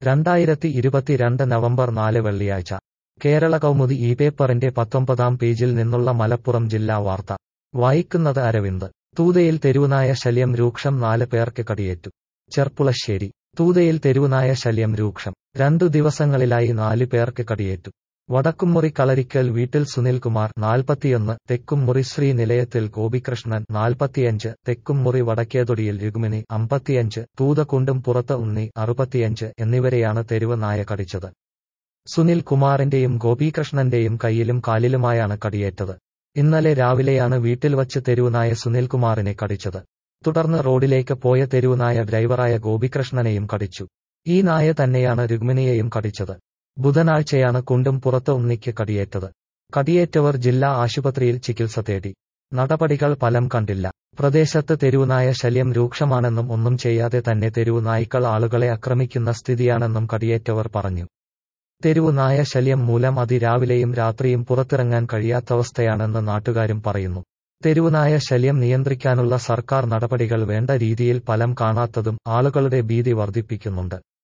2022 November 4 വെള്ളിയാഴ്ച കേരള കൗമുദി ഈ പേപ്പറിന്റെ 19-ാം പേജിൽ നിന്നുള്ള മലപ്പുറം ജില്ലാ വാർത്ത വായിക്കുന്നത് അരവിന്ദ്. തൂതയിൽ തെരുവുനായ ശല്യം രൂക്ഷം, 4 പേർക്ക് കടിയേറ്റു. ചെർപ്പുളശ്ശേരി. തൂതയിൽ തെരുവുനായ ശല്യം രൂക്ഷം. 2 ദിവസങ്ങളിലായി 4 പേർക്ക് കടിയേറ്റു. വടക്കുംമുറി കളരിക്കൽ വീട്ടിൽ സുനിൽകുമാർ 41, തെക്കുംമുറി ശ്രീ നിലയത്തിൽ ഗോപികൃഷ്ണൻ 45, തെക്കുംമുറി വടക്കേതൊടിയിൽ രുക്മിണി 55, തൂതകുണ്ടും പുറത്ത് ഉണ്ണി 65 എന്നിവരെയാണ് തെരുവ് നായ കടിച്ചത്. സുനിൽ കുമാറിന്റെയും ഗോപീകൃഷ്ണന്റെയും കൈയിലും കാലിലുമായാണ് കടിയേറ്റത്. ഇന്നലെ രാവിലെയാണ് വീട്ടിൽ വച്ച് തെരുവുനായ സുനിൽകുമാറിനെ കടിച്ചത്. തുടർന്ന് റോഡിലേക്ക് പോയ തെരുവുനായ ഡ്രൈവറായ ഗോപികൃഷ്ണനെയും കടിച്ചു. ഈ നായ തന്നെയാണ് രുക്മിണിയെയും കടിച്ചത്. ബുധനാഴ്ചയാണ് കുണ്ടും പുറത്ത് ഉണ്ണിക്ക് കടിയേറ്റത്. കടിയേറ്റവർ ജില്ലാ ആശുപത്രിയിൽ ചികിത്സ തേടി. നടപടികൾ ഫലം കണ്ടില്ല. പ്രദേശത്ത് തെരുവുനായ ശല്യം രൂക്ഷമാണെന്നും ഒന്നും ചെയ്യാതെ തന്നെ തെരുവുനായ്ക്കൾ ആളുകളെ ആക്രമിക്കുന്ന സ്ഥിതിയാണെന്നും കടിയേറ്റവർ പറഞ്ഞു. തെരുവുനായ ശല്യം മൂലം അതിരാവിലെയും രാത്രിയും പുറത്തിറങ്ങാൻ കഴിയാത്തവസ്ഥയാണെന്ന് നാട്ടുകാരും പറയുന്നു. തെരുവുനായ ശല്യം നിയന്ത്രിക്കാനുള്ള സർക്കാർ നടപടികൾ വേണ്ട രീതിയിൽ ഫലം കാണാത്തതും ആളുകളുടെ ഭീതി വർദ്ധിപ്പിക്കുന്നുണ്ട്.